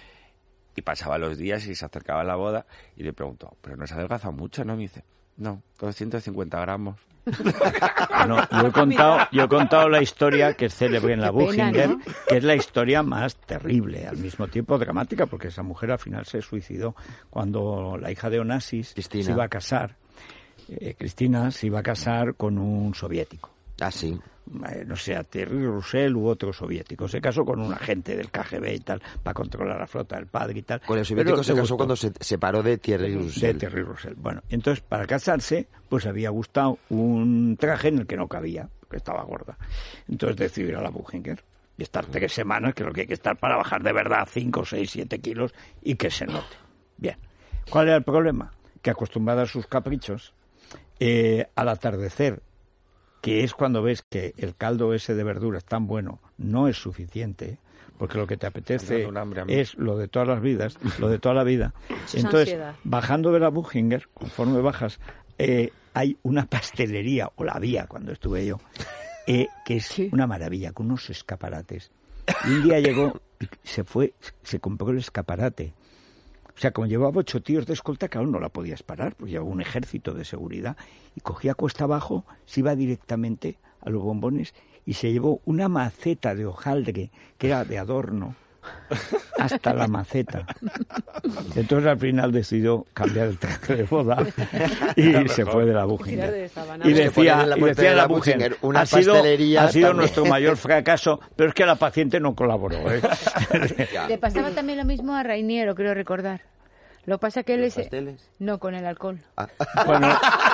Y pasaba los días y se acercaba a la boda y le preguntó, pero no se ha adelgazado mucho, ¿no? Me dice, no, doscientos cincuenta gramos. Bueno, yo he contado, yo he contado la historia que es célebre en la Qué pena, Buchinger, ¿no? que es la historia más terrible, al mismo tiempo dramática, porque esa mujer al final se suicidó cuando la hija de Onassis Cristina. se iba a casar. Eh, Cristina se iba a casar con un soviético. Ah, sí. Eh, no sé, a Thierry Roussel u otro soviético. Se casó con un agente del K G B y tal, para controlar la flota del padre y tal. Con el soviético Pero se le casó gustó. cuando se separó de Thierry De Roussel. Thierry Roussel. Bueno, y entonces para casarse, pues había gustado un traje en el que no cabía, porque estaba gorda. Entonces decidió ir a la Buchinger y estar tres semanas, que es lo que hay que estar para bajar de verdad cinco, seis, siete kilos y que se note. Bien. ¿Cuál era el problema? Que acostumbrada a sus caprichos, eh, al atardecer, que es cuando ves que el caldo ese de verduras tan bueno no es suficiente, porque lo que te apetece Me da un hambre a mí. es lo de todas las vidas, lo de toda la vida. Eso es Entonces, ansiedad. bajando de la Buchinger, conforme bajas, eh, hay una pastelería, o la había cuando estuve yo, eh, que es una maravilla, con unos escaparates. Y un día llegó, y se fue, se compró el escaparate O sea, como llevaba ocho tíos de escolta, que aún no la podías parar, porque llevaba un ejército de seguridad, y cogía cuesta abajo, se iba directamente a los bombones y se llevó una maceta de hojaldre, que era de adorno, hasta la maceta. Entonces al final decidió cambiar el traje de boda y se fue de la Buchinger. Y decía, y decía la Buchinger, ha sido, ha sido nuestro mayor fracaso, pero es que la paciente no colaboró. ¿eh? Le pasaba también lo mismo a Rainiero, creo recordar. Lo pasa que él es... ¿Pasteles? No, con el alcohol. Ah. Bueno,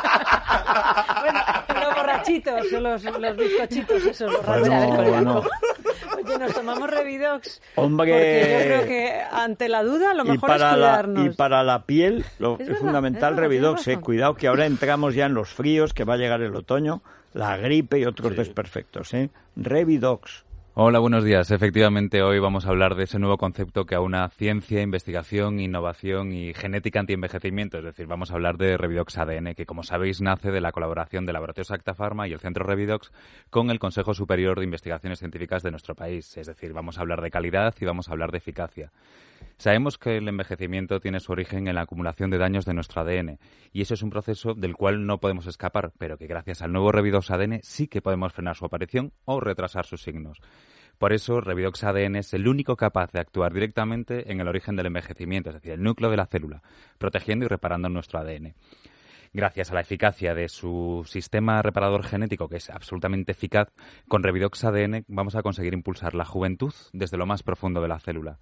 Bueno, los borrachitos, los, los bizcochitos, esos, los Bueno, raros. A ver, con el bueno. alcohol. Oye, nos tomamos Revidox. Hombre. Porque yo creo que ante la duda lo y mejor para es la cuidarnos. y para la piel lo Es es, verdad, fundamental es verdad, Revidox, tienes eh. razón. Cuidado que ahora entramos ya en los fríos, que va a llegar el otoño, la gripe y otros desperfectos, ¿eh? Revidox. Hola, buenos días. Efectivamente, hoy vamos a hablar de ese nuevo concepto que aúna ciencia, investigación, innovación y genética antienvejecimiento. Es decir, vamos a hablar de Revidox A D N, que como sabéis nace de la colaboración de Laboratorios Acta Pharma y el Centro Revidox con el Consejo Superior de Investigaciones Científicas de nuestro país. Es decir, vamos a hablar de calidad y vamos a hablar de eficacia. Sabemos que el envejecimiento tiene su origen en la acumulación de daños de nuestro A D N y eso es un proceso del cual no podemos escapar, pero que gracias al nuevo Revidox A D N sí que podemos frenar su aparición o retrasar sus signos. Por eso, Revidox A D N es el único capaz de actuar directamente en el origen del envejecimiento, es decir, el núcleo de la célula, protegiendo y reparando nuestro A D N. Gracias a la eficacia de su sistema reparador genético, que es absolutamente eficaz, con Revidox A D N vamos a conseguir impulsar la juventud desde lo más profundo de la célula.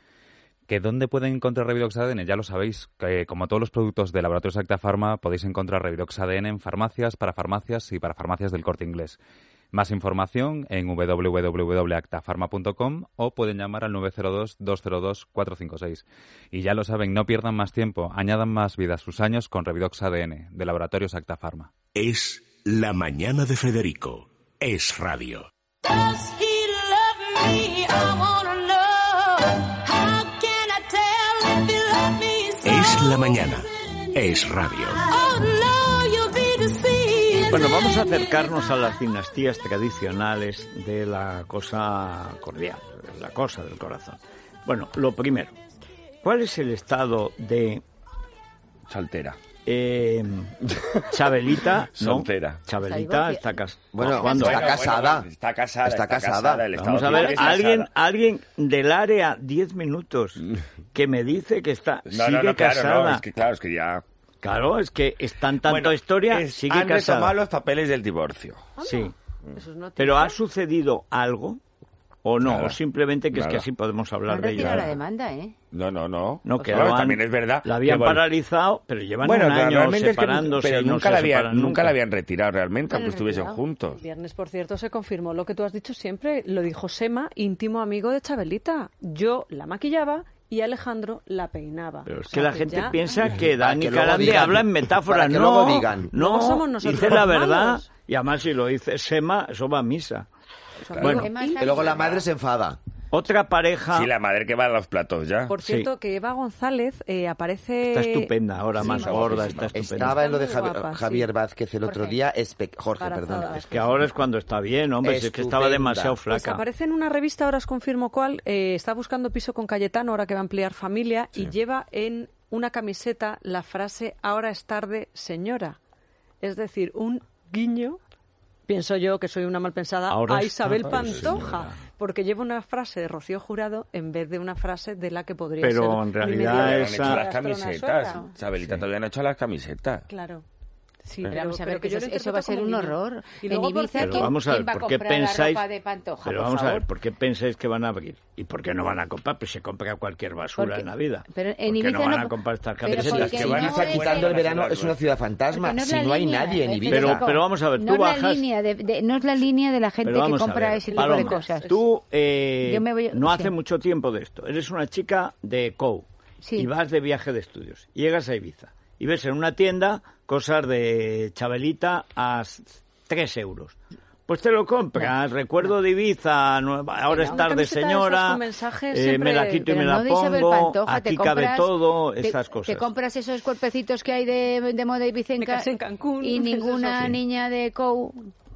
¿Que dónde pueden encontrar Revidox A D N? Ya lo sabéis, que como todos los productos de Laboratorios Acta Pharma, podéis encontrar Revidox A D N en farmacias, para farmacias y para farmacias del Corte Inglés. Más información en doble u doble u doble u punto acta pharma punto com o pueden llamar al nueve cero dos, dos cero dos, cuatro cinco seis. Y ya lo saben, no pierdan más tiempo, añadan más vida a sus años con Revidox A D N, de Laboratorios Acta Pharma. Es La Mañana de Federico. Es radio. Does he love me? I wanna know. How can I tell if he loves me so? Es La Mañana. Es radio. Oh no, you'll be deceived. Bueno, vamos a acercarnos a las dinastías tradicionales de la cosa cordial, de la cosa del corazón. Bueno, lo primero, ¿cuál es el estado de Soltera. eh, Chabelita? ¿No? Soltera. Chabelita está casada. Bueno, ¿Cuándo? está casada. Bueno, está casada. Está casada. el Vamos Estado a ver, civil está alguien, casada. alguien del área diez minutos que me dice que está No, sigue no, no, claro, casada. no, es que claro, es que ya... Claro, es que están tanto Bueno, historia, es- sigue han casada. retomado los papeles del divorcio. Sí. Eso es noticia. Pero ¿ha sucedido algo o no? Nada. O simplemente que es que Nada. así podemos Han hablar de ello. retirado la demanda, ¿eh? No, no, no. No, O que sea, lo bueno, han- también es verdad. La habían que, bueno, paralizado, pero llevan Bueno, un año realmente es que separándose pero y no nunca, se la habían, separan nunca nunca. la habían retirado realmente, Bueno, aunque estuviesen retirado. juntos. El viernes, por cierto, se confirmó lo que tú has dicho siempre. Lo dijo Sema, íntimo amigo de Chabelita. Yo la maquillaba y Alejandro la peinaba. Pero es O que sea, la gente ya- piensa que Para Dani que luego Carande digan. habla en metáforas. Para que no, luego digan. no, Luego somos nosotros dice la los verdad. malos. Y además si lo dice Sema, eso va a misa. Claro. Bueno, Además, Y luego la madre se enfada. otra pareja Sí, la madre que va a los platos ya. Por Sí. cierto, que Eva González eh, aparece... está estupenda, ahora Sí, más más gorda, guapísima. está estupenda. Estaba en lo de Está muy Javi- guapa, sí. Javier Vázquez el otro Jorge. día. espe- Jorge, Embarazada. perdón. Es que ahora es cuando está bien, hombre, si es que estaba Estupenda. demasiado Pues flaca. aparece en una revista, ahora os confirmo cuál, eh, está buscando piso con Cayetano, ahora que va a ampliar familia, y lleva en una camiseta la frase "ahora es tarde, señora". Es decir, un guiño, pienso yo que soy una mal pensada, Ahora a es Isabel tarde, Pantoja, porque lleva una frase de Rocío Jurado en vez de una frase de la que podría Pero ser en mi realidad medio Todavía de no han esa- hecho las Gastrona camisetas. sueca. Isabelita todavía no ha hecho las camisetas. Claro. Sí, Pero vamos a ver, que yo eso, lo eso va a ser un interpreto como horror. guiño. Y En luego, por Ibiza, cierto, Pero vamos a ver, ¿quién va a ¿por qué comprar la pensáis? ropa de Pantoja, Pero por vamos a ver, favor? ¿por qué pensáis que van a abrir? ¿Y por qué no van a comprar? Pues se compra cualquier basura Porque- en la vida. pero en ¿Por qué Ibiza no van no- a comprar estas pero camisetas? porque que no van a Ibiza, es- quitando el verano, es una ciudad fantasma. Porque no es Si la no hay línea, nadie en eh, Ibiza. Pero, Federico, pero vamos a ver, no tú es la bajas... línea de, de- no es la línea de la gente Pero que vamos a compra ver, ese tipo de Paloma, cosas. tú eh, Yo me voy- no sí. hace mucho tiempo de esto. Eres una chica de C O U Sí. y vas de viaje de estudios. Llegas a Ibiza y ves en una tienda cosas de Chabelita a s- tres euros. Pues te lo compras. Recuerdo de Ibiza, nueva- ahora Una es tarde, camiseta de esas señora. con mensajes eh, siempre- me la quito y Pero me no la de Isabel pongo. Pantoja, Aquí te cabe compras- todo, te- esas cosas. Te compras esos cuerpecitos que hay de, de moda Me ibicenca casé en Cancún, y eso ninguna sí. niña de C O U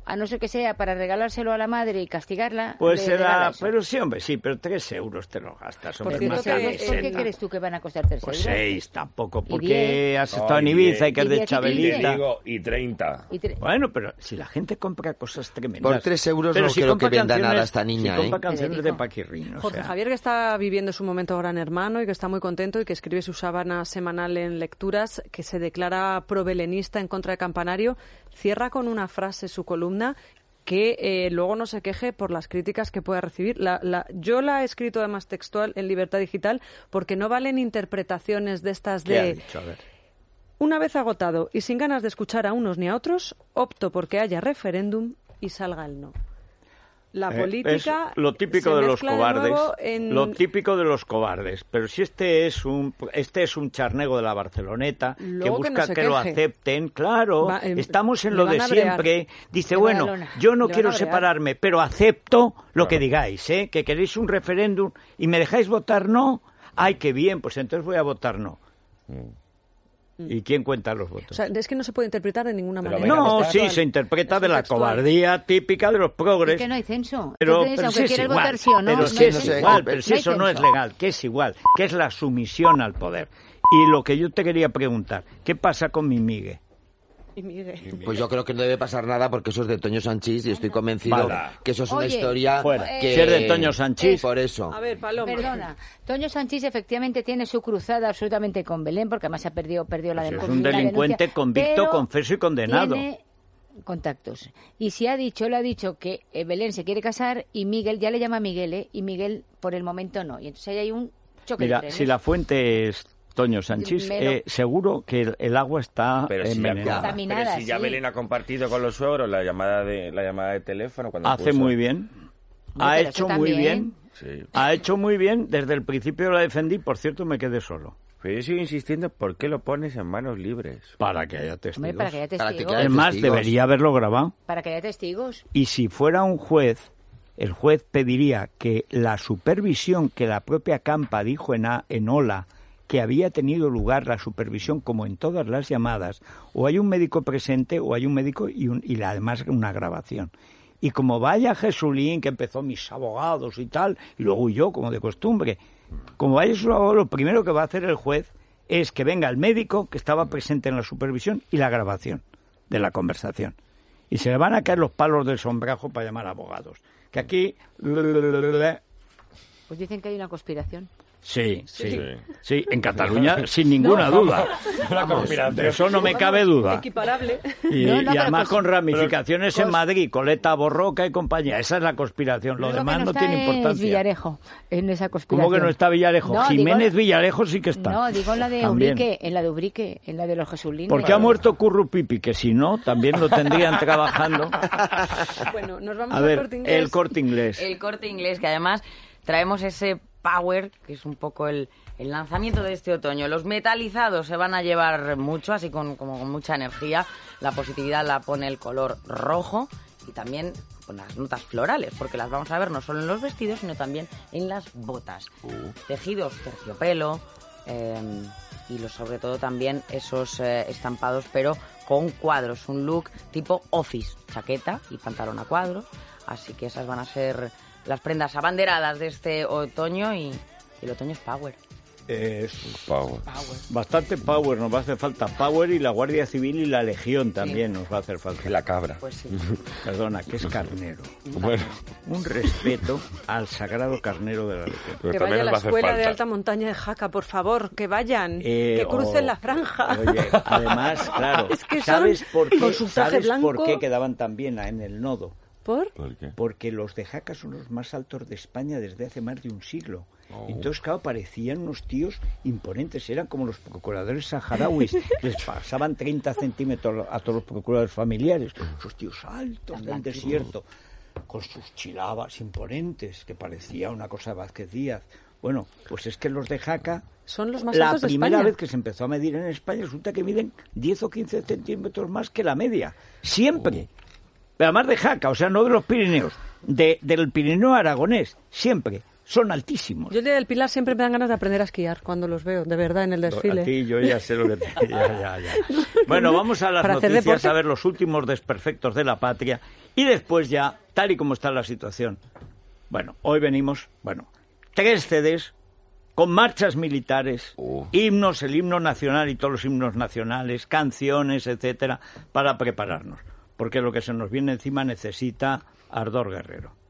a no ser que sea para regalárselo a la madre y castigarla. Pues le será, regala eso. pero sí, hombre, sí, pero tres euros te los gastas. Por Hombre, cierto más que- que ¿Por qué, ¿Por qué sesenta. crees tú que van a costar tres Pues euros? seis tampoco, ¿Y porque diez? has estado en No, y Ibiza diez. y que es ¿Y de diez y Te Chabelita. digo, y treinta. Y tre- Bueno, pero si la gente compra cosas tremendas. Por tres euros Pero no creo compra que venda canciones- nada esta niña, si compra ¿eh? canciones de Federico. Paquirrín, o Jorge sea, Javier, que está viviendo su momento gran hermano y que está muy contento y que escribe su sábana semanal en lecturas, que se declara probelenista en contra de Campanario, cierra con una frase su columna que eh, luego no se queje por las críticas que pueda recibir. La, la, yo la he escrito además textual en Libertad Digital porque no valen interpretaciones de estas ¿qué ha de... dicho? A ver. Una vez agotado y sin ganas de escuchar a unos ni a otros, opto porque haya referéndum y salga el no. La Eh, política es lo típico se de los mezcla de cobardes, nuevo en- lo típico de los cobardes. Pero si este es un este es un charnego de la Barceloneta que Luego que no busca se que, lo queje. acepten, claro, Va, eh, estamos en le lo van de a brear. siempre. Dice, Le bueno, van a lona. yo no Le quiero van a brear. separarme, pero acepto lo Claro. que digáis, ¿eh? Que queréis un referéndum y me dejáis votar no. Ay, qué bien, pues entonces voy a votar no. ¿Y quién cuenta los votos? O sea, es que no se puede interpretar de ninguna Pero manera. venga, no, es sí, textual. se interpreta Es de la textual. cobardía típica de los progres. Es que no hay censo. Pero, Entonces, pero aunque si es quieras igual, votar sí o no, pero no si hay es no sé, censo. igual, no pero si hay eso no es censo. legal, que es igual, que es la sumisión al poder. Y lo que yo te quería preguntar, ¿qué pasa con mi Migue? Y Miguel. Pues yo creo que no debe pasar nada porque eso es de Toño Sanchís y estoy convencido Vale. que eso es una Oye, historia Fuera. que... Si es de Toño Sanchís. Por eso. A ver, Paloma. Perdona, Toño Sanchís efectivamente tiene su cruzada absolutamente con Belén, porque además ha perdido, perdió la, Pues den- es un la delincuente denuncia, convicto, pero confeso y condenado. Tiene contactos. Y si ha dicho, le ha dicho que eh, Belén se quiere casar y Miguel, ya le llama Miguel, ¿eh? Y Miguel por el momento no. Y entonces ahí hay un choque Mira, de trenes. si la fuente es Toño Sanchís, Me lo- eh, seguro que el, el agua está Pero si, ya, envenenada. Contaminada, pero si ya sí. Belén ha compartido con los suegros la llamada de la llamada de teléfono cuando Hace puso- muy bien. No, Ha pero hecho eso muy también. bien. Sí. Ha hecho muy bien. Desde el principio la defendí. Por cierto, me quedé solo. Pero yo sigo insistiendo, ¿por qué lo pones en manos libres? Para que haya testigos. Hombre, para que haya Para que testigos. haya Es más, testigos. debería haberlo grabado. Para que haya testigos. Y si fuera un juez, el juez pediría que la supervisión que la propia Campa dijo en, a, en Ola, que había tenido lugar la supervisión como en todas las llamadas, o hay un médico presente o hay un médico y, un, y la- además una grabación. Y como vaya Jesulín, que empezó mis abogados y tal, y luego yo, como de costumbre, como vaya su abogado, lo primero que va a hacer el juez es que venga el médico que estaba presente en la supervisión y la grabación de la conversación. Y se le van a caer los palos del sombrajo para llamar a abogados. Que aquí... Pues dicen que hay una conspiración. Sí, sí, Sí. sí, en Cataluña sin ninguna duda. Vamos, de eso no me cabe duda. Equiparable. Y, No, no, y pero además cos- con ramificaciones pero en cos- Madrid, Coleta, Borroca y compañía. Esa es la conspiración. Lo Lo demás que no está tiene es importancia. Villarejo, en esa conspiración. ¿Cómo que no está Villarejo? No, Jiménez digo- Villarejo sí que está. No, digo en la de También. Ubrique, en la de Ubrique, en la de los Jesulines. Porque ha muerto Currupipi, que si no, también lo tendrían trabajando. Bueno, nos vamos A al ver, Corte Inglés. el Corte Inglés. El Corte Inglés, que además traemos ese Power, que es un poco el, el lanzamiento de este otoño. Los metalizados se van a llevar mucho, así con, como con mucha energía. La positividad la pone el color rojo y también con las notas florales, porque las vamos a ver no solo en los vestidos, sino también en las botas. Tejidos terciopelo eh, y los, sobre todo también esos eh, estampados, pero con cuadros. Un look tipo office, chaqueta y pantalón a cuadros. Así que esas van a ser las prendas abanderadas de este otoño y, y el otoño es power. Es Power. bastante power, nos va a hacer falta power y la Guardia Civil y la Legión también nos va a hacer falta. La cabra. Pues sí. Perdona, que es carnero. Bueno, Un respeto al sagrado carnero de la Legión. pero Que también vaya a nos la va a hacer escuela de falta. alta montaña de Jaca, por favor, que vayan, Eh, que crucen o- la franja. Oye, además, claro, Es que son ¿sabes por qué? con su traje ¿Sabes por blanco. qué quedaban tan bien en el nodo? ¿Por? ¿Por qué? Porque los de Jaca son los más altos de España desde hace más de un siglo. Oh. Entonces, claro, parecían unos tíos imponentes. Eran como los procuradores saharauis. Les pasaban treinta centímetros a todos los procuradores familiares. Esos tíos altos del desierto, con sus chilabas imponentes, que parecía una cosa de Vázquez Díaz. Bueno, pues es que los de Jaca, Son los más la altos de primera España. vez que se empezó a medir en España, resulta que miden diez o quince centímetros más que la media. Siempre. Pero además de Jaca, o sea, no de los Pirineos, de, del Pirineo aragonés, siempre. son altísimos. Yo el día del Pilar siempre me dan ganas de aprender a esquiar cuando los veo, de verdad, en el desfile. A ti yo ya sé lo que te... ya, ya, ya. Bueno, vamos a las Para hacer noticias, deporte. a ver los últimos desperfectos de la patria y después ya, tal y como está la situación. Bueno, hoy venimos, bueno, tres C Ds con marchas militares, Uh. himnos, el himno nacional y todos los himnos nacionales, canciones, etcétera, para prepararnos. Porque lo que se nos viene encima necesita ardor guerrero.